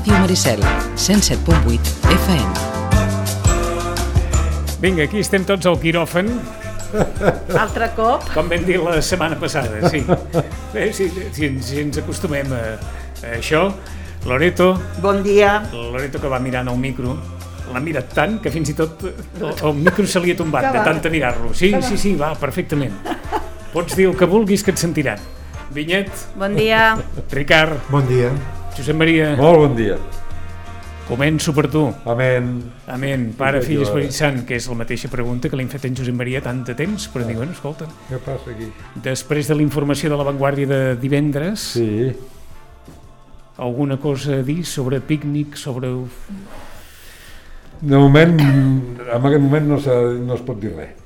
Ràdio Maricel, 107.8 FM. Vinga, aquí estem tots al quiròfan. Altre cop. Com vam dir la setmana passada, sí. Bé, si ens acostumem a això. Loreto. Bon dia. Loreto, que va mirant el micro. L'ha mirat tant que fins i tot el micro se li ha tombat de tant a mirar-lo. Sí, va, perfectament. Pots dir el que vulguis que et sentiran. Vinyet. Bon dia. Ricard. Bon dia. Josep Maria. Molt bon dia. Començo per tu. Amén. Amén. Pare, fill, Esperit Sant, que és la mateixa pregunta que li hem fet en Josep Maria tant de temps, però dic, bueno, escolta. Què passa aquí? Després de la informació de l'Avantguàrdia de divendres, Sí. alguna cosa a dir sobre pícnic, sobre... De moment, en aquest moment no es pot dir res.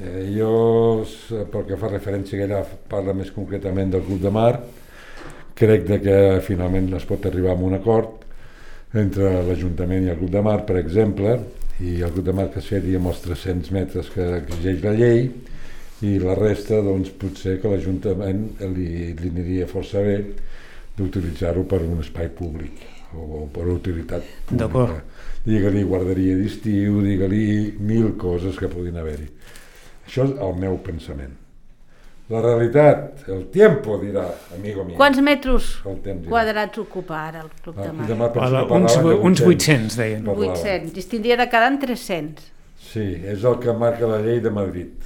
Jo, pel que fa referència, que ella parla més concretament del Club de Mar, crec que finalment es pot arribar a un acord entre l'Ajuntament i el Club de Mar, per exemple, i el Club de Mar que es faria amb els 300 metres que exigeix la llei, i la resta, doncs, potser que l'Ajuntament li aniria força bé d'utilitzar-ho per un espai públic o per utilitat pública. D'acord. Digue-li guarderia d'estiu, digue-li 1000 coses que podien haver-hi. Això és el meu pensament. La realitat, el tiempo dirà, amigo mío. Quants metres quadrats quadrats ocupa ara el Club de Mar? Uns 800, deien. 800. I es tindria de quedar en 300. Sí, és el que marca la llei de Madrid.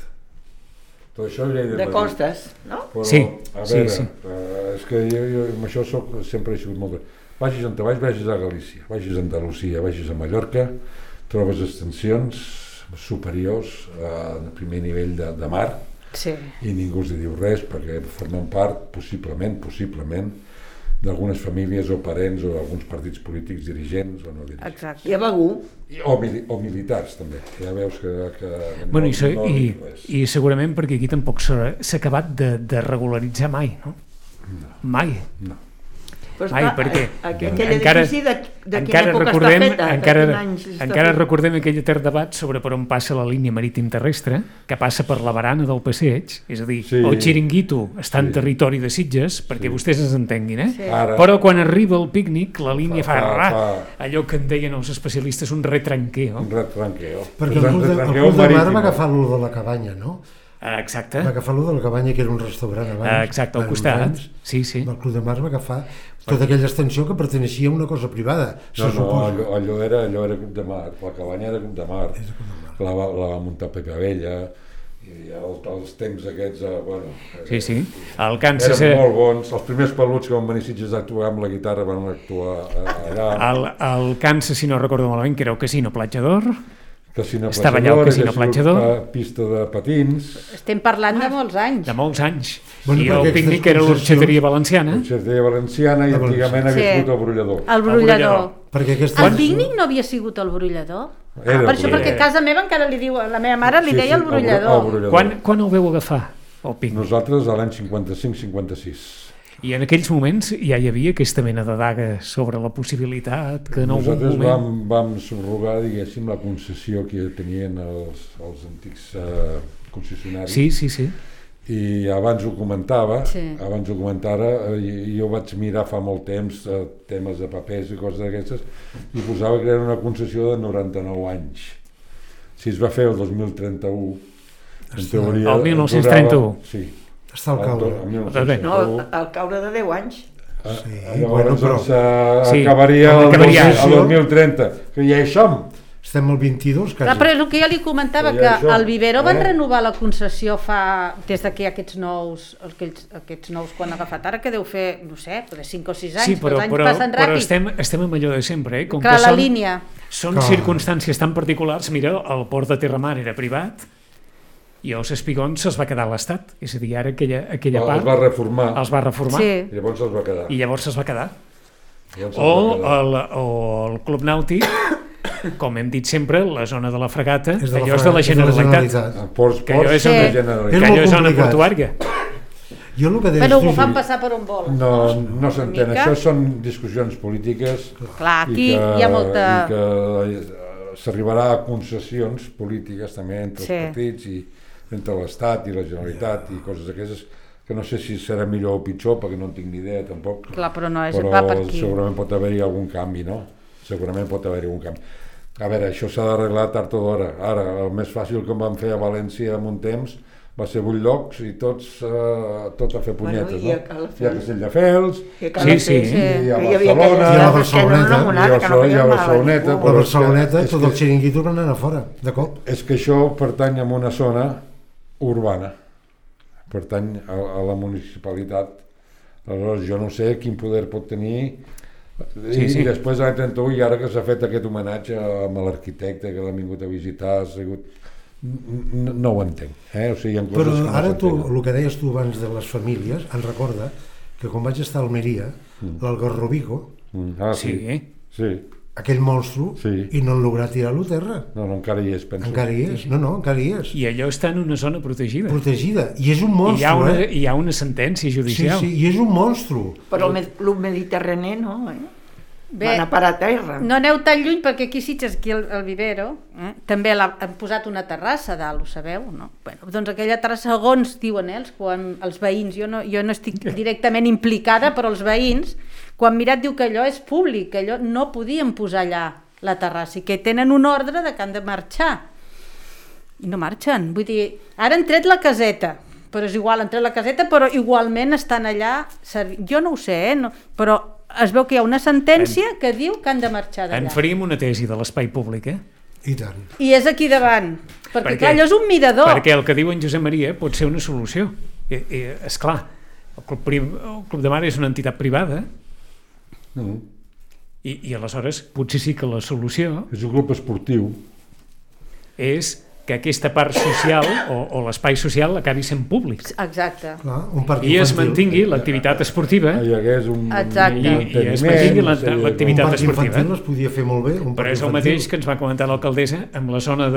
Tot això és llei de Madrid. De costes, no? Però, Sí, a veure, sí. És que jo amb això sempre he sigut molt... Vagis on te vagis a Galícia, vagis a Andalusia, vagis a Mallorca, trobes extensions superiors al primer nivell de mar, Sí. i ningú els diu res perquè formen part, possiblement, d'algunes famílies o parents o d'alguns partits polítics dirigents o no dirigents. Exacte. I a Begú? O militars, també. Ja veus que Bueno, i segurament perquè aquí tampoc s'ha acabat de regularitzar mai, no? Mai. No. Pues Ai, perquè aquell edifici de quina època està feta? Encara recordem aquell etern debat sobre per on passa la línia marítim terrestre, que passa per la barana del passeig, és a dir, Sí. el xiringuito està en Sí. territori de Sitges, perquè vostès es entenguin, Sí. Ara, Però quan arriba el pícnic, la línia fa fa- allò que en deien els especialistes, un retranqueo. un retranqueo. Perquè el Club de Mar va agafar lo de la cabanya, no? Exacte. Va agafar lo de la cabanya, que era un restaurant abans. Exacte, al fa uns costat. anys. Sí, sí. El Club de Mar va agafar tota aquella extensió que perteneixia a una cosa privada, se suposa. allò era Club de Mar, la cabanya era Club de Mar, És el Club de Mar. la va muntar Pepe Abella, i els temps aquests, bueno... Sí. El Kansas... Eren molt bons, els primers peluts que van venir Sitges a actuar amb la guitarra van actuar allà. El Kansas, si no recordo malament, que era el Casino Platja d'Or. Casino Estava allà al Casino que ha Platja sigut d'Or. Pista de patins, Estem parlant de molts anys. De molts anys. Bueno, I perquè el pícnic era l'Orxateria Valenciana. Concerteria Valenciana, i antigament Sí. havia sigut el Brollador. El brollador. Perquè aquesta El pícnic no havia sigut el brollador? Era Per el això, brollador. perquè a casa meva encara li diu, la meva mare li deia el brollador. Quan el veu agafar, el pícnic? Nosaltres a l'any 55-56. I en aquells moments ja hi havia aquesta mena de daga sobre la possibilitat que en algun Nosaltres moment... vam subrogar, diguéssim, la concessió que tenien els antics concessionaris. Sí. I abans ho comentava, Sí. jo vaig mirar fa molt temps temes de papers i coses d'aquestes, i posava que era una concessió de 99 anys. Si es va fer el 2031, en teoria... El 1931. Sí. Està al caure. No, al caure de 10 anys. Sí, Llavors bueno, però Sí, acabaria acabaria. el 2030, que ja hi som. estem al 22, Clar, quasi. però és el que jo li comentava, Ja, que això, al Vivero van eh? renovar la concessió des que hi ha aquests nous quan ha agafat ara, que deu fer, no sé, 5 o 6 anys, Sí, però els anys passen però ràpid. estem amb allò de sempre, eh? Com Clar, que la línia. són Clar. circumstàncies tan particulars. Mira, el port de Terramar era privat i els espigons se'ls va quedar a l'Estat. És a dir, ara aquella part Els va reformar, els va reformar Sí. i llavors els va quedar. i llavors se'ls va quedar. Llavors se'ls va quedar. O el Club Nàutic, com hem dit sempre, la zona de la Fragata, És allò és de la Generalitat. Ports Que allò és de Sí. Generalitat. Que És allò molt és zona complicat. portuària. Jo el que deia... Però ho fan passar per on volen. No s'entén, mica. això són discussions polítiques. Clar, aquí i que, hi ha molta... i que s'arribarà a concessions polítiques també entre els Sí. partits i entre l'Estat i la Generalitat i coses d'aquestes, que no sé si serà millor o pitjor, perquè no en tinc ni idea tampoc. Clar, però no és, però va per aquí. segurament pot haver-hi algun canvi, no? Segurament pot haver-hi algun canvi. A veure, això s'ha d'arreglar tard o d'hora. Ara, el més fàcil que em van fer a València en un temps va ser Bull-llocs i tot a fer punyetes, no? Hi ha Castelldefels, Sí. i a Hi havia Barcelona, I a la Barceloneta. I a Barceloneta. La Barceloneta, tot el xiringuito que anant a fora, de cop. És que això pertany a una zona urbana, pertany a la municipalitat. Aleshores, jo no sé quin poder pot tenir. I després de l'any 31, i ara que s'ha fet aquest homenatge amb l'arquitecte que l'ha vingut a visitar, ha sigut... No ho entenc. O sigui, hi ha coses Però que no ara tu, s'entenen. el que deies tu abans de les famílies, em recorda que quan vaig estar a Almeria, l'Algarrobico, Sí. aquell monstru, Sí. i no han lograt tirar-lo a terra. No, encara hi és, penso. Encara hi és, encara hi és. I allò està en una zona protegida. Protegida. I és un monstru, Hi ha una sentència judicial. Sí, i és un monstru. Però el Mediterrani no, Bé, van a parar a terra. no aneu tan lluny perquè aquí a Sitges, aquí al Vivero, també han posat una terrassa a dalt, ho sabeu? No? Bueno, doncs aquella terrassa, segons diuen els veïns, jo no estic directament implicada, però els veïns, quan mirat diu que allò és públic, que allò no podien posar allà la terrassa i que tenen un ordre de que han de marxar. I no marxen, vull dir, ara han tret la caseta, però és igual, han tret la caseta, però igualment estan allà, jo no ho sé, no, però es veu que hi ha una sentència que diu que han de marxar d'allà. En faríem una tesi de l'espai públic, I tant. I és aquí davant, perquè clar, allò és un mirador. Perquè el que diu en Josep Maria pot ser una solució. Esclar, el Club de Mar és una entitat privada i aleshores potser sí que la solució És un club esportiu. és que aquesta part social o l'espai social acabi sent públic. Exacte. Clar, un parc I es infantil. mantingui l'activitat esportiva, Hi hagués un Exacte. I es mantingui Un l'activitat parc esportiva. infantil es podia fer molt bé. Però és el mateix que ens va comentar l'alcaldessa amb la zona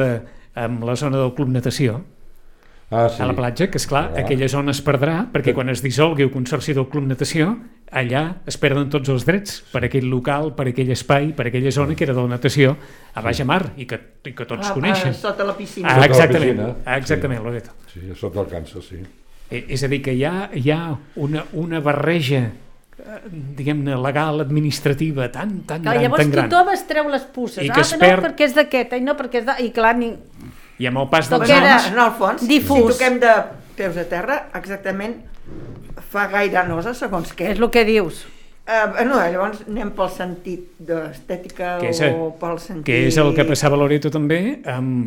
del Club Natació, sí. a la platja, que esclar, aquella zona es perdrà, perquè quan es dissolgui el consorci del Club Natació, allà es perden tots els drets per aquell local, per aquell espai, per aquella zona que era de la natació a baix a mar i que tots coneixen. Sota la piscina. Exactament, Loreto. Sí, sota el Kansas, sí. És a dir, que hi ha una barreja diguem-ne, legal, administrativa tan gran. Llavors tothom es treu les puces. I que es no, perd... perquè és d'aquest, no, perquè és de... I clar, I amb el pas dels queda anys... En el fons, difús. si toquem de peus a terra, exactament fa gaire nosa, segons què. És el que dius. No, llavors anem pel sentit d'estètica o pel sentit... Que és el que passava a Loreto també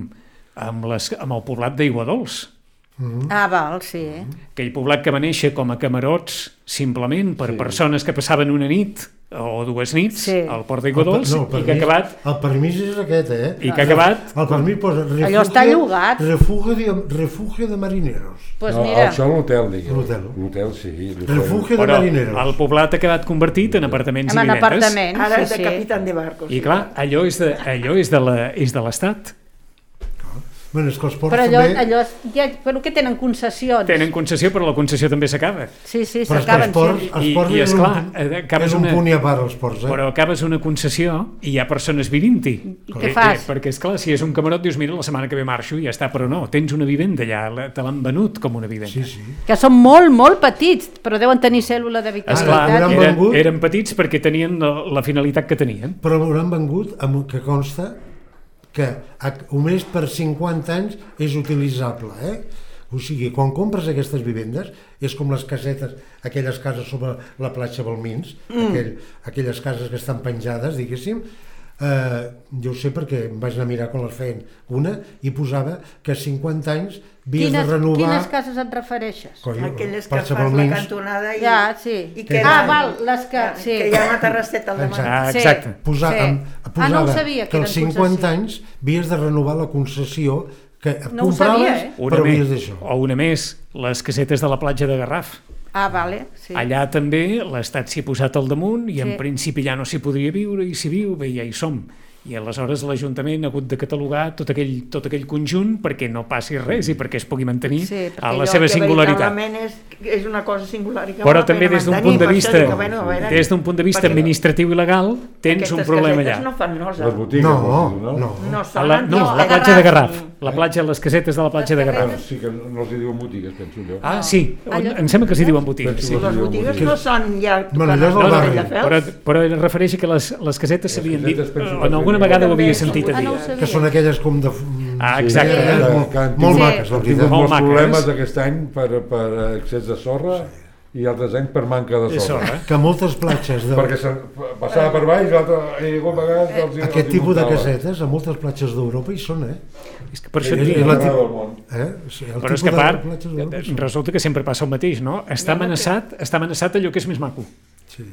amb el poblat d'Aiguadols. Val, sí. Aquell poblat que va néixer com a camarots simplement per persones que passaven una nit o dues nits al port d'Aiguadols i que ha acabat... El permís és aquest, I que ha acabat... El permís posa... Allò està llogat. Refugio de marineros. Pues mira. Això l'hotel, diguem. L'hotel, sí. Refugio de marineros. El poblat ha quedat convertit en apartaments i vivendes. Ara és de capitán de barcos. I clar, allò és de l'Estat. Bueno, és que els ports però també... però que tenen concessions. Tenen concessió, però la concessió també s'acaba. Sí, però s'acaben. Els ports I esclar, és un punt i a part, els ports. Però acabes una concessió i hi ha persones vivint-hi. I què fas? Perquè, esclar, si és un camarot, dius, mira, la setmana que ve marxo i ja està, però no, tens una vivenda allà, te l'han venut com una vivenda. Sí. Que són molt, molt petits, però deuen tenir cèl·lula d'habitabilitat. Esclar, eren petits perquè tenien la finalitat que tenien. Però l'hauran vengut amb que consta que només per 50 anys és utilitzable, O sigui, quan compres aquestes vivendes, és com les casetes, aquelles cases sobre la platja Balmins, aquelles cases que estan penjades, diguéssim, jo ho sé perquè em vaig anar a mirar quan les feien una i posava que 50 anys havies de renovar... Quines cases et refereixes? Aquelles que fas la cantonada i... Ja, sí. Val, les que... Que hi ha una terrasseta al damunt. Exacte. Posava no ho sabia, que als 50 anys havies de renovar la concessió que no compraves, però havies d'això. O una més, les casetes de la platja de Garraf. Vale, sí. Allà també l'Estat s'hi ha posat al damunt i en principi ja no s'hi podria viure i s'hi viu, bé, ja hi som. I aleshores l'Ajuntament ha hagut de catalogar tot aquell conjunt perquè no passi res i perquè es pugui mantenir a la seva singularitat. És una cosa singular i que però també des d'un punt de vista administratiu i legal tens un problema allà. No fan nosa. Les botigues, la platja de Garraf, la platja, les casetes de la platja de Garraf. Sí que no els diuen botigues, penso jo. Ah, sí, em sembla que s'hi diuen botigues. Les botigues no són ja però es refereix a que les casetes s'havien dit, o alguna vegada ho havia sentit a dir. Que són aquelles com de... exacte. Molt maques, la han tingut veritat. molts problemes aquest any per excés de sorra i altres anys per manca de sorra. Que moltes platges... Perquè passava per baix i l'altre... Aquest tipus de casetes, a moltes platges d'Europa hi són, És que per això et dic... Però és que a part, resulta que sempre passa el mateix, no? Està amenaçat allò que és més maco. Sí.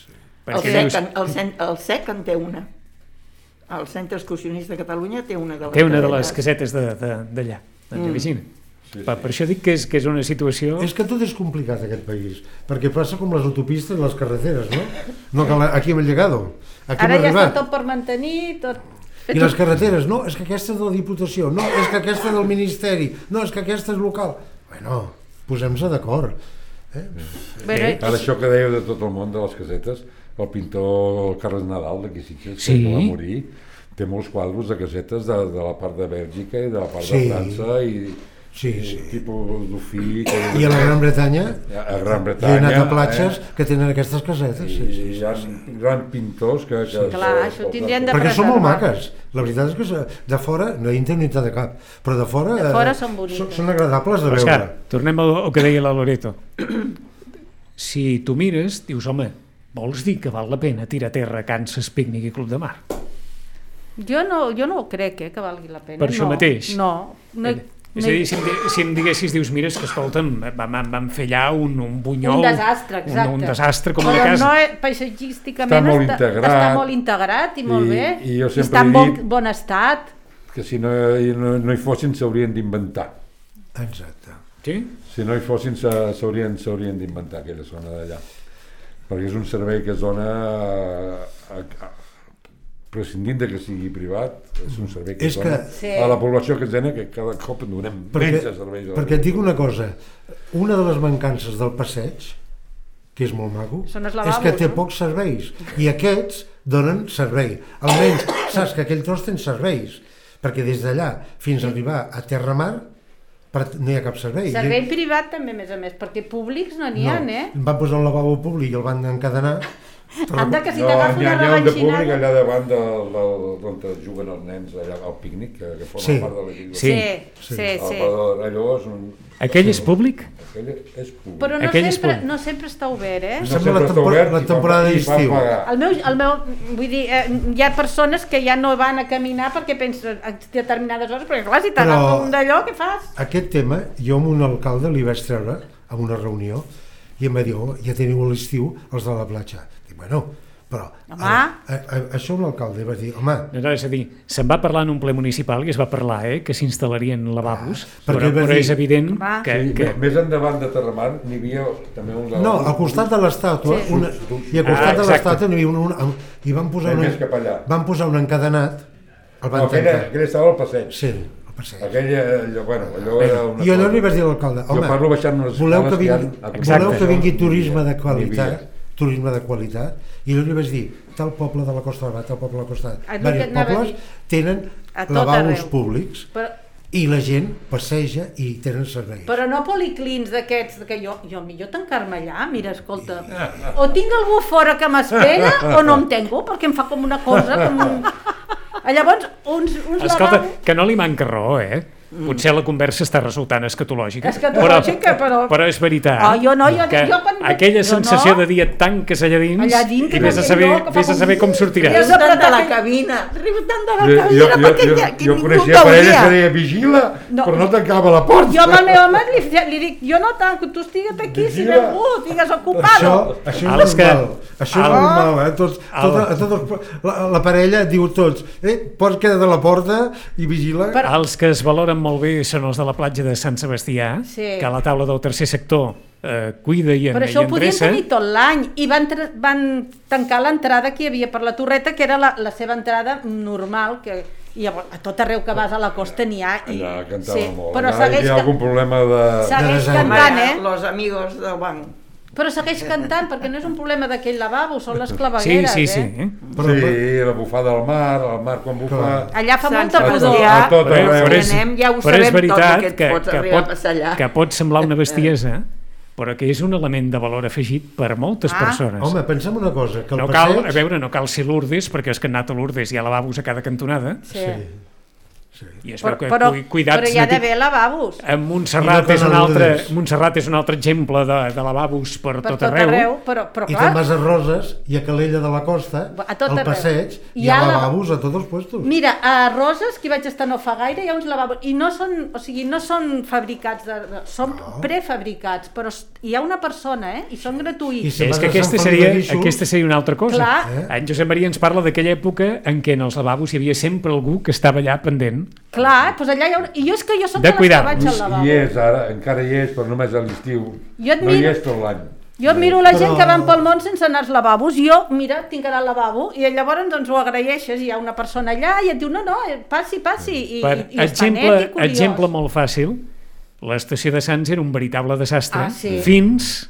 El SEC en té una. El Centre Excursionista de Catalunya té una de les Té una de les casetes d'allà, de Vicina. Per això dic que és una situació... És que tot és complicat aquest país, perquè passa com les autopistes i les carreteres, no? No que aquí hem llegat. Ara ja està tot per mantenir, tot... I les carreteres, no, és que aquesta és de la Diputació, no, és que aquesta és del Ministeri, no, és que aquesta és local. Bueno, posem-se d'acord. Ara això que dèieu de tot el món de les casetes, el pintor Carles Nadal d'aquí Sitges, que va morir, té molts quadres de casetes de la part de Bèlgica i de la part de França i tipus d'ofí... I a la Gran Bretanya hi ha anat a platges que tenen aquestes casetes. I hi ha grans pintors que... Clar, això tindrien de perquè són molt maques. La veritat és que de fora no hi ha unitat de cap, però de fora són boniques. Són agradables de veure. Tornem al que deia la Loreto. Si tu mires, dius, home, vols dir que val la pena tirar a terra Kansas Pícnic i Club de Mar? Jo no crec que valgui la pena. Per això mateix? No. És a dir, si em diguessis, dius, mira, és que escolta'm, vam fer allà un bunyol... Un desastre, exacte. Un desastre com una casa. Però paisatgísticament està molt integrat i molt bé, i està en bon estat. Que si no hi fossin s'haurien d'inventar. Exacte. Sí? Si no hi fossin s'haurien d'inventar aquella zona d'allà. Perquè és un servei que es dona prescindint de que sigui privat, és un servei que es dona a la població que es dona, que cada cop en donem menys de serveis. Perquè et dic una cosa, una de les mancances del passeig, que és molt maco, és que té pocs serveis, i aquests donen servei. Almenys saps que aquell tros tenen serveis, perquè des d'allà fins a arribar a Terramar no hi ha cap servei. Servei privat també, a més, perquè públics no n'hi ha, Van posar un lavabo públic i el van encadenar. Anda, que si t'agafes una revanxinada... N'hi ha un de públic allà davant on juguen els nens allà al pícnic, que forma part de l'equip. Sí. Allò és un... Aquell és públic? Aquell és públic. Però no sempre està obert, Sembla la temporada d'estiu. El meu, vull dir, hi ha persones que ja no van a caminar perquè pensen a determinades hores, perquè clar, si t'agafa un d'allò, què fas? Aquest tema, jo amb un alcalde li vaig treure a una reunió i em va dir, ja teniu a l'estiu els de la platja. Dic, bueno, però això amb l'alcalde va dir, home... És a dir, se'n va parlar en un ple municipal i es va parlar que s'instal·larien lavabos, però és evident que... Més endavant de Terramar n'hi havia també un lavabo... No, al costat de l'estàtua, i al costat de l'estàtua n'hi havia un... I van posar un encadenat, el van tancar. Aquell estava al passeig. Sí. Allò era una... I allò li vaig dir a l'alcalde, home, voleu que vingui turisme de qualitat, i allò li vaig dir, tal poble de la Costa de Brava, tal poble de la Costa de Brava, diversos pobles tenen lavabos públics i la gent passeja i tenen serveis. Però no policlins d'aquests, que jo millor tancar-me allà, mira, escolta, o tinc algú fora que m'espera o no em tengo, perquè em fa com una cosa, com un... Llavors, uns escolta, que no li manca raó, Potser la conversa està resultant escatològica, però és veritat que aquella sensació de dir et tanques allà dins i vés a saber com sortiràs. Riu tant de la cabina, jo coneixia parelles que deia vigila, però no tancava la porta. Jo amb el meu home li dic, jo no tanco, tu estigues aquí, si ve algú, estigues ocupado. Això és normal, la parella diu tots, pots quedar de la porta i vigila. Els que es valoren molt bé són els de la platja de Sant Sebastià, que a la taula del tercer sector cuida i Però això ho podien endreça. tenir tot l'any i van tancar l'entrada que hi havia per la Torreta, que era la seva entrada normal, i llavors, a tot arreu que vas a la costa n'hi ha. Allà cantava molt. Però Allà hi ha algun problema segueix de cantant, Los amigos del banc. Però segueix cantant, perquè no és un problema d'aquell lavabo, són les clavegueres, Sí. Sí, la bufada del mar, el mar quan bufa... Allà fa Sant molta pudor. Sebastià, A tot arreu. però si anem ja ho però és sabem tot veritat el que et pots arribar a passar allà. que pot semblar una bestiesa, però que és un element de valor afegit per moltes persones. Home, pensem una cosa, que el no cal, passeig... a veure, no cal ser Lourdes, perquè és que han anat a Lourdes hi ha lavabos a cada cantonada, Sí. i es veu que Però cuidats... hi ha d'haver lavabos. Montserrat I no és un tant a altre, Lourdes. Montserrat és un altre exemple de lavabos per tot arreu. Però I clar, te'n vas a Roses i a Calella de la Costa, A tot al arreu. passeig, hi Hi ha ha lavabos a tots els puestos. mira, a Roses, que hi vaig estar no fa gaire, hi ha uns lavabos, i no són, o sigui, no són fabricats, són prefabricats, però hi ha una persona, i són I gratuïts. si És vas que a aquesta Sant Feliu de seria, Guíxols, una altra cosa. Clar. En Josep Maria ens parla d'aquella època en què en els lavabos hi havia sempre algú que estava allà pendent. Clar, doncs allà hi ha I jo és que jo soc De de les que cuidar-los. vaig al lavabo. Hi és ara, encara hi és, però només a l'estiu. Jo No hi admiro- és tot l'any. Jo admiro la gent Però- que van pel món sense anar als lavabos. Jo, mira, tinc anar al lavabo i llavors doncs ho agraeixes i hi ha una persona allà i et diu no, passi, i està net i curiós. exemple molt fàcil, l'estació de Sants era un veritable desastre Sí. fins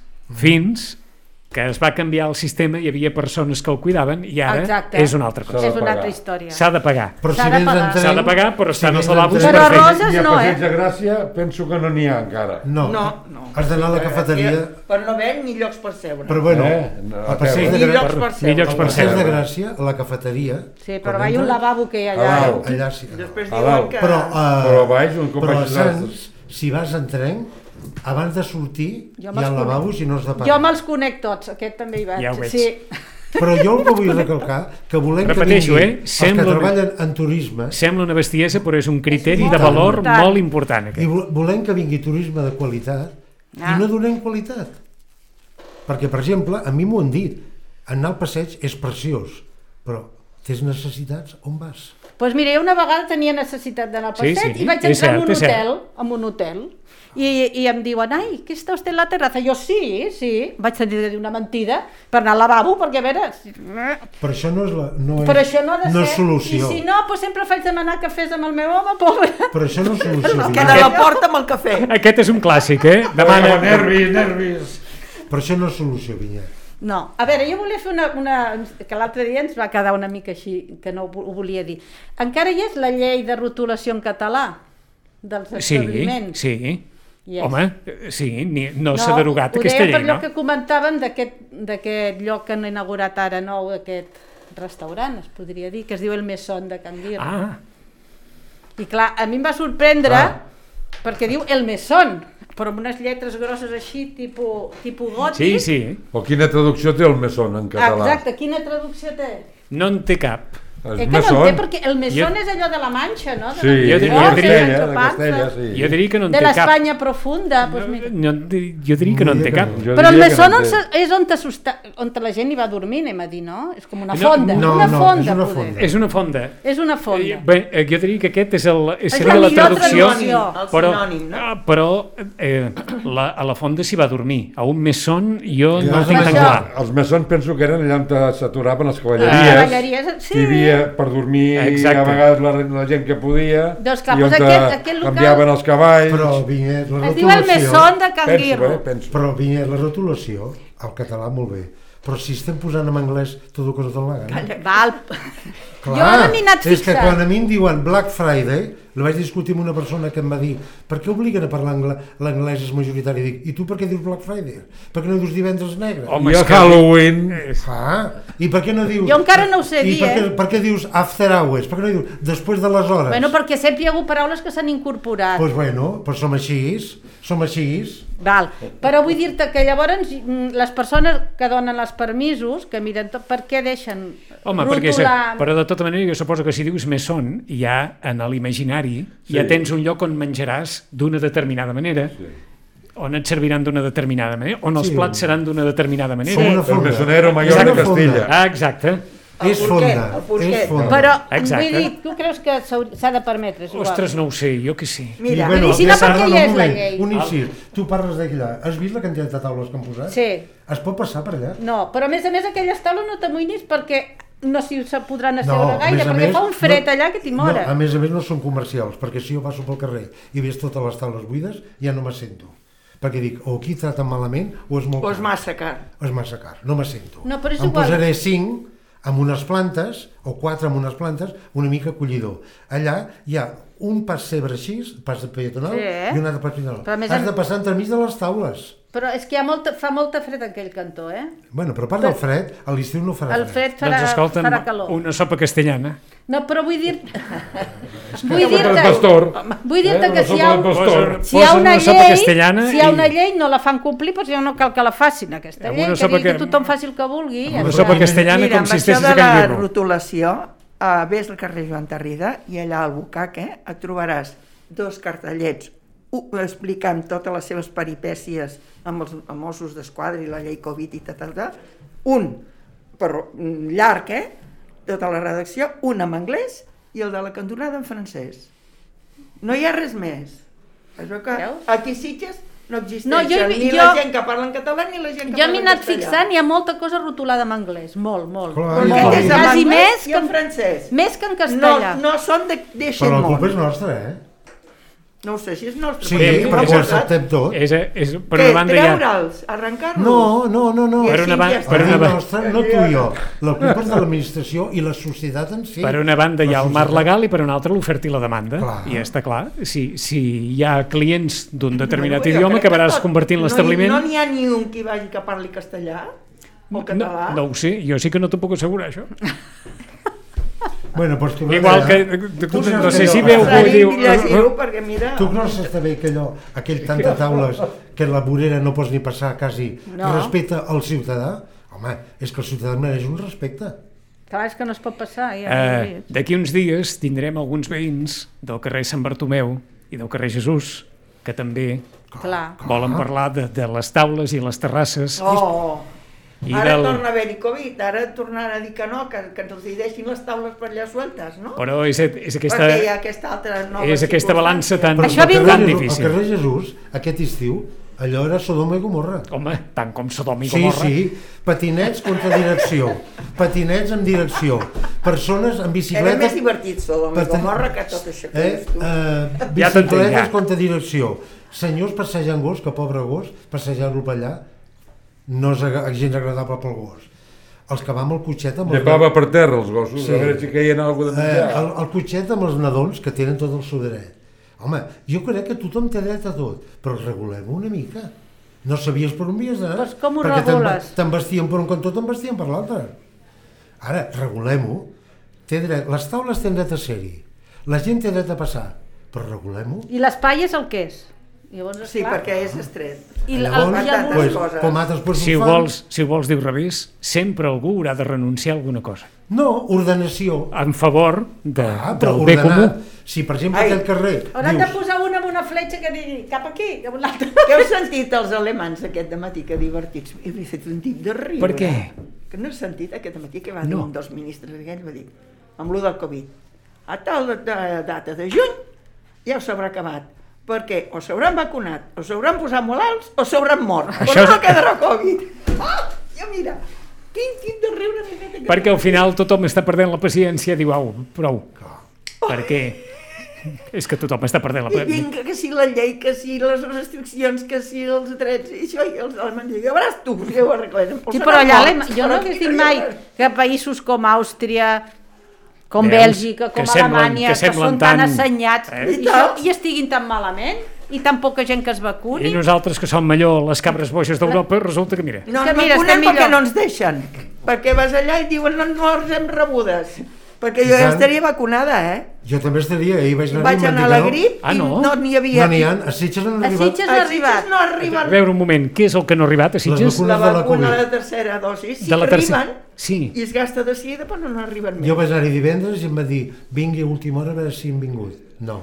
que es va canviar el sistema, hi havia persones que el cuidaven i ara Exacte. és una altra cosa. És una pagar. altra història. S'ha de pagar. però S'ha si de vens pagar. en tren... S'ha de pagar, però estan si els vens en lavabos tren- Però a per fer. Roses I a no, Passeig de Gràcia penso que no n'hi ha encara. No, No. has d'anar a la cafeteria... Però no ven ni llocs per seure. Però bueno, No, a Passeig de Ni Gràcia... llocs per seure. Ni llocs per Al Passeig seure. de Gràcia, a la cafeteria... Sí, però quan va hi un entres, lavabo que hi ha A allà. dalt. Allà sí. Després A diuen dalt. que... Però a baix, un cop però a baixes Sants, si vas en tren, abans de sortir Jo hi me'ls ha conec. lavabos i no has de Jo pagar. me'ls conec tots, aquest també hi vaig. Ja ho veig. Sí. Però jo el que vull recalcar, que volem Repeteixo, que vinguin els que sembla- treballen en turisme Sembla una bestiesa, però és un criteri És de molt valor important. molt important. i Aquest. volem que vingui turisme de qualitat Ah. i no donem qualitat. Perquè, per exemple, a mi m'ho han dit, anar al passeig és preciós, però tens necessitats, on vas? Doncs mira, jo una vegada tenia necessitat d'anar al Sí, passeig sí, i vaig és entrar cert, és cert. en un hotel. I em diuen, ai, que està vostè en la terrassa? Jo, sí. Vaig tenir de dir una mentida per anar al lavabo, perquè a veure... Però això no és, Però això no ha de no ser. és solució. I si no, doncs sempre faig demanar cafès amb el meu home, pobre. Però això no és solució. Queda a la porta amb el cafè. Aquest és un clàssic, Demana... nervis. Però això no és solució, Vinyet. No, a veure, jo volia fer una que l'altre dia ens va quedar una mica així, que no ho volia dir. Encara hi és la llei de rotulació en català dels Sí, establiments? sí. Hi és. Home, sí, no s'ha derogat ho aquesta deia per llei, no? allò que comentàvem d'aquest lloc que han inaugurat ara nou, aquest restaurant, es podria dir, que es diu El Mesón de Can Guirra. Ah, I clar, a mi em va sorprendre perquè diu El Mesón, però amb unes lletres grosses així, tipus gòtic. sí. O quina traducció té el mesón en català? Exacte, quina traducció té? No en té cap. El Que no en té, mesón? perquè el mesón Jo- és allò de la Manxa, no? De Sí, Jo de diria- Castella, de Castella, sí. Jo diria que no en de té cap. l'Espanya profunda. Doncs mira. Jo diria que no en té cap. Jo Però el diria que mesón no en té. és on la gent hi va dormir, anem a dir, no? És com una No, fonda. no, una no, fonda, és una poder. fonda. És una fonda. És una fonda. Bé, jo diria que aquest seria la la millor traducció, traducció. El però, sinònim, no? però a la fonda s'hi va dormir. A un mesón jo no Ja, ho tinc tan això. clar. Els mesons penso que eren allà on s'aturaven les Cavalleries, cavalleries, sí. hi havia per dormir Exacte. a vegades la gent que podia, Doncs clar, i on doncs aquest local- canviaven els cavalls. Però, Vinyet, la Es diu El rotulació... Mesón de Can penso, Guirro. penso. Però, Vinyet, la rotulació, al català molt bé, però si estem posant en anglès tot el que ens dona la gana. Val. Jo ara m'he anat és que fixant. quan a mi em diuen Black Friday, la vaig discutir amb una persona que em va dir per què obliguen a parlar l'anglès és majoritari? Dic, i tu per què dius Black Friday? Per què no dius divendres negre? Home, I és el que- Halloween... I per què no dius... Jo encara no ho sé dir, per què dius after hours? Per què no dius després de les hores? Bueno, perquè sempre hi ha hagut paraules que s'han incorporat. Doncs bueno, però som així. Val. Però vull dir-te que llavors les persones que donen els permisos, que miren tot, per què deixen Home, perquè rotular... però de tota manera jo suposo que si dius mesón, ja en l'imaginari ja tens un lloc on menjaràs d'una determinada manera, on et serviran d'una determinada manera, on els Sí. plats seran d'una determinada manera. Com una El fonda. mesonero mayor És de una fonda. Castilla. Exacte. És fonda, el porquet. és fonda. Però, Exacte. vull dir, tu creus que s'ha de permetre? És igual. Ostres, no ho sé, jo que sí. Mira, I si no, ja per què ara, hi un és la moment, llei? Un incís, tu parles d'allà, has vist la quantitat de taules que han posat? Sí. Es pot passar per allà? No, però a més, aquelles taules no t'amoïnis perquè no s'hi podran No, asseure a gaire, més a perquè més, fa un fred no- allà que t'hi mora. No, a més no són comercials, perquè si jo passo pel carrer i veig totes les taules buides, ja no me sento. Perquè dic, o aquí traten malament o és molt O és massa car. O és massa car, no me sento. No, però és em igual. posaré 5 amb unes plantes, o 4 amb unes plantes, una mica acollidor. Allà hi ha un pas cebre així, pas peatonal, Sí, i un altre pas peatonal. Però a més Has de passar entremig de les taules. Però és que fa molta fred en aquell cantó, eh? Bueno, però a part del fred, a l'estiu no farà El fred Doncs escolta'm, farà calor. una sopa castellana. No, però vull dir... Vull pastor. Vull dir-te que Una sopa de pastor. si hi ha una sopa llei, castellana si hi ha i- una llei no la fan complir, doncs ja no cal que la facin aquesta Amb llei, una que sopa digui que que- tothom faci el que vulgui. ja Una està. sopa castellana Mira, com amb si això estessis de a la Can Guirro. rotulació, ves al carrer Joan Tarrida i allà al Bucaque et trobaràs 2 cartellets explicant totes les seves peripècies amb els Mossos d'Esquadra i la llei Covid i tal. Un, però llarg, tota la redacció, un en anglès i el de la cantonada en francès. No hi ha res més. Es veu que Veus? aquí a Sitges no existeixen No, jo- ni jo- la gent que parla en català ni la gent que Jo parla m'he en anat castellà. fixant, hi ha molta cosa rotulada en anglès, molt. Clar, Perquè ja és en Quasi anglès més i que en francès. Més que en No, castellà. no són de Però Xemont. la culpa és nostra, No ho sé si és nostre. Sí, perquè perquè ho hem posat. acceptem tot. Per Què, una banda hi ha... treure'ls, arrencar-los? No. I Per així una ja ba- està. per una ba- nostra, no tu i jo. La culpa és de l'administració i la societat en si. Per una banda hi ha el marc legal i per una altra l'oferta i la demanda. Clar. I està clar, si hi ha clients d'un determinat Bueno, jo idioma, crec que acabaràs tot- convertint l'establiment... No n'hi ha ni un que vagi que parli castellà o català. No ho sé, jo sí que no t'ho puc assegurar, això. Bueno, doncs tu Igual que, no sé si veu algú diu... Llegir-ho perquè mira... Tu creus que està bé que aquell tant de taules que la vorera no pots ni passar quasi No. respecte al ciutadà? Home, és que el ciutadà mereix un respecte. Clar, és que no es pot passar. Ja, D'aquí uns dies tindrem alguns veïns del carrer Sant Bartomeu i del carrer Jesús que també Clar. volen parlar de les taules i les terrasses. Oh, I ara del- torna a haver-hi Covid, ara tornaran a dir que no, que ens hi deixin les taules per allà sueltes, no? Però és aquesta, Perquè hi ha aquesta altra nova és aquesta balança tan, Això ha al vingut- tan carrer, difícil. al carrer Jesús, aquest estiu, allò era Sodoma i Gomorra. Home, tant com Sodom i Sí, Gomorra. sí, patinets contra direcció, patinets en direcció, persones amb Era bicicletes... més divertit Sodoma i Patin- Gomorra que tot això que dius tu. Ja t'entenc, bicicletes ja. contra direcció, senyors passejant gos, que pobre gos, passejant-lo per allà, no és gens agradable pel gos. Els que van amb el cotxet amb els... Llepava per terra els gossos, Sí. a veure si caien alguna de menjar. el cotxet amb els nadons que tenen tot el seu dret. Home, jo crec que tothom té dret a tot, però regulem-ho una mica. No sabies per on havies d'anar. Doncs com ho perquè regules? T'envestien per un cantó, t'envestien per l'altre. Ara, regulem-ho. Té dret, les taules tenen dret a ser-hi. La gent té dret a passar, però regulem-ho. I l'espai és el que és. Llavors, Sí, esclar, perquè és estret. I Llavors, i el- pues, coses. com altres pues, Si ho, ho fan. vols dir al revés, sempre algú haurà de renunciar a alguna cosa. No, ordenació. En favor Però del bé comú. ordenat. Si, per exemple, Ai. aquell carrer... Hauran de dius, posar una amb una fletxa que digui cap aquí, cap a l'altre. Què heu sentit els alemans aquest dematí, que divertits? I m'he fet un tip de riure. Per què? Que no has sentit aquest dematí que va No. dir un dels ministres aquells, va dir, amb lo del Covid, a tal data de juny ja s'haurà acabat, perquè o s'hauran vacunat, o s'hauran posat molt alts, o s'hauran mort. Això Però no és- quedarà Covid. Ah, ja mira, quin tip de riure m'he fet aquest Perquè al dematí. final tothom està perdent la paciència i diu, au, prou. Perquè és que tothom està perdent la I paciència. vinga, que si la llei, que si les restriccions, que si els drets, i això, i els alemans diuen, ja veuràs tu, ja ho arreglarem. Sí, però allà jo no hagués dit mai que països com Àustria, com Veus? Bèlgica, com Que semblen- Alemanya, que que semblen són tan tan- assenyats, Eh? i estiguin tan malament, i tan poca gent que es vacuni. I nosaltres, que som millor les cabres boixes d'Europa, resulta que, mira, No És que ens mira, vacunem estem perquè millor. no ens deixen. Perquè vas allà i diuen no els hem rebudes. Perquè jo I ja tant. estaria vacunada, Jo també estaria, ahir vaig anar Vaig anar a la grip Ah, i no? no n'hi havia. No n'hi ha, a Sitges no han A arribat. Sitges A ha Sitges arribat. no arriben. a veure un moment, què és el que no ha arribat a Sitges? vacunes La de la vacuna Covid. de la tercera dosi sí De la que tercera- arriben Sí. i es gasta de seguida però no arriben més. Jo vaig anar-hi divendres i em va dir vingui a última hora a veure si hem vingut. No.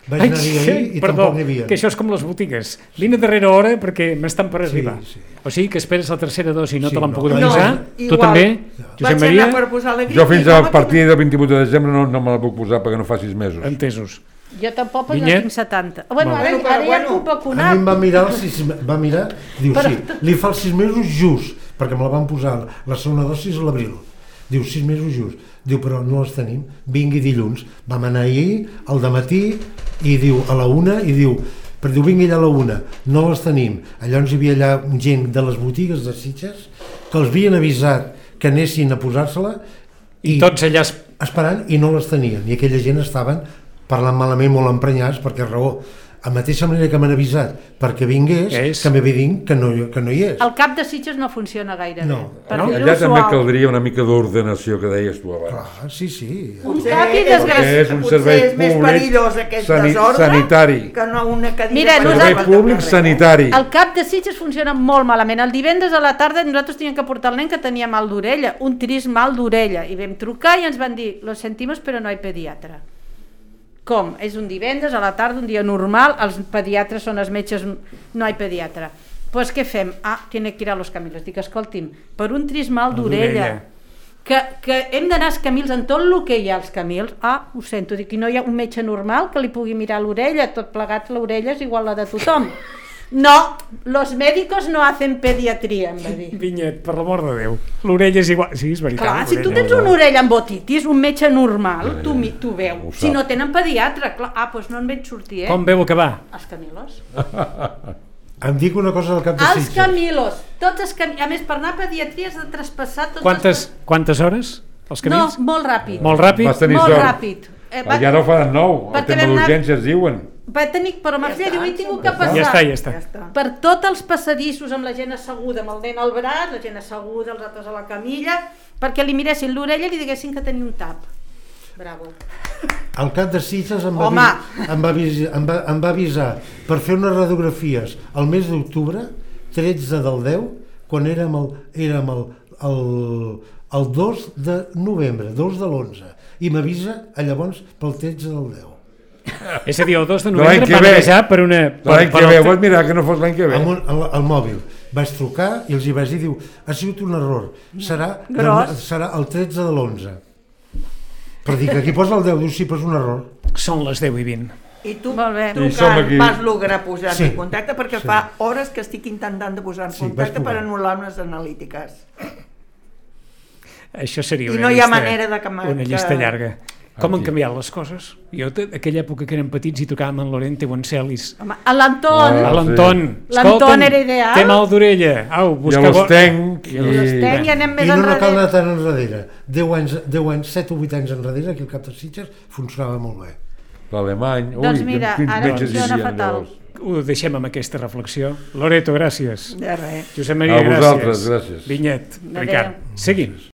Vaig anar-hi ahir i perdó, tampoc n'hi havia. que això és com les botigues. Vine a darrera hora perquè m'estan per arribar. Sí. O sigui que esperes la tercera dosi i no Sí, te l'han no. pogut No, avisar. Tu igual. també, Vaig Josep anar Maria? per posar la grip Jo fins i a home, partir del 28 de desembre no me la puc posar perquè no fa 6 mesos. Entesos. Jo tampoc, però Vinyet? tinc 70. Bueno, Molt ara, bé. ara ja Bueno, puc A vacunar. mi em va mirar, diu, sí, li fa els 6 mesos just, perquè me la van posar la segona dosis a l'abril. Diu, 6 mesos just. Diu, però no les tenim, vingui dilluns. Vam anar ahir, al dematí, i diu, a la 1, i diu, però diu, vingui allà a la 1, no les tenim. Llavors hi havia allà gent de les botigues de Sitges que els havien avisat que anessin a posar-se-la I tots allà... esperant i no les tenien. I aquella gent estaven parlant malament, molt emprenyats, perquè raó, a mateixa manera que m'han avisat perquè vingués, també ve dient que no hi és. El cap de Sitges no funciona gaire bé. No. Per No? dir-ho Allà també suau. caldria una mica d'ordenació que deies tu abans. Clar, sí. Un Potser cap i és- desgràcia. És un potser servei és més públic perillós aquest desordre sanitari. que no una cadira. Mira, per Servei posar-la públic al carrer. sanitari. El cap de Sitges funciona molt malament. El divendres a la tarda nosaltres teníem que portar el nen que tenia mal d'orella, un trist mal d'orella, i vam trucar i ens van dir, lo sentimos però no hay pediatra. Com? És un divendres a la tarda, un dia normal, els pediatres són els metges, no hay pediatra. Pues què fem? Tiene que ir a los Camilos. Dic, escolti'm, per un trist mal d'orella, que hem d'anar als Camils en tot el que hi ha als Camils, ho sento, dic, i no hi ha un metge normal que li pugui mirar l'orella, tot plegat l'orella és igual la de tothom. No, los médicos no hacen pediatria, em va dir. Vinyet, per l'amor de Déu. L'orella és igual... Sí, és veritat. Clar, si tu l'orella. tens una orella amb otitis, un metge normal, tu Ho veu. sap. Si no tenen pediatre, clar, doncs no en veig sortir, Com veu acabar? Els Camilos. Em dic una cosa del cap de Els Sitges. Camilos. Tots els A més, per anar a pediatria has de traspassar tots Quantes hores? Els camins? No, molt ràpid. Molt ràpid? Vas tenir Molt sort. ràpid. Ja no faran 9, el perquè tema vam anar- d'urgències diuen. Va tenir, però ma filla diu, he tingut que passar Ja està. Ja està. per tots els passadissos amb la gent asseguda, amb el nen al braç, la gent asseguda, els altres a la camilla, perquè li miressin l'orella i li diguessin que tenia un tap. Bravo. El cap de Sitges em Home. va avisar per fer unes radiografies al mes d'octubre, 13 del 10, quan érem el 2 de novembre, 2 de l'11, i m'avisa llavors pel 13 del 10. És a dir, el 2 de l'any novembre que van ve. avisar per una... L'any que ve, vols mirar que no fos l'any que ve? Al mòbil. Vaig trucar i els hi vaig dir, diu, ha sigut un error, serà el 13 de l'11. Per dir que aquí posa el 10, diu, sí, però és un error. Són les 10:20. I tu Molt bé. I som aquí. vas lograr posar-te Sí. en contacte perquè fa hores que estic intentant de posar en Sí, contacte vaig per provar. anul·lar unes analítiques. Això seria I una no hi ha llista, manera de que una llista llarga. Com han Aquí. canviat les coses? Jo, aquella època que érem petits i tocàvem en Lorente o en Celis. Home, a l'Anton, A l'Anton. L'Anton Escolta'm, era ideal. té mal d'orella. Au, I busca... a l'Ostenc. i anem més I no cal enrere. anar tan enrere. 10 anys, 7 o 8 anys enrere, aquí al cap de Sitges funcionava molt bé. L'alemany. Doncs mira, quins ara metges hi funciona havia, fatal. llavors? Ho deixem amb aquesta reflexió. Loreto, gràcies. De res. Josep Maria, A vosaltres, gràcies. Vinyet, Adéu. Ricard. Seguim.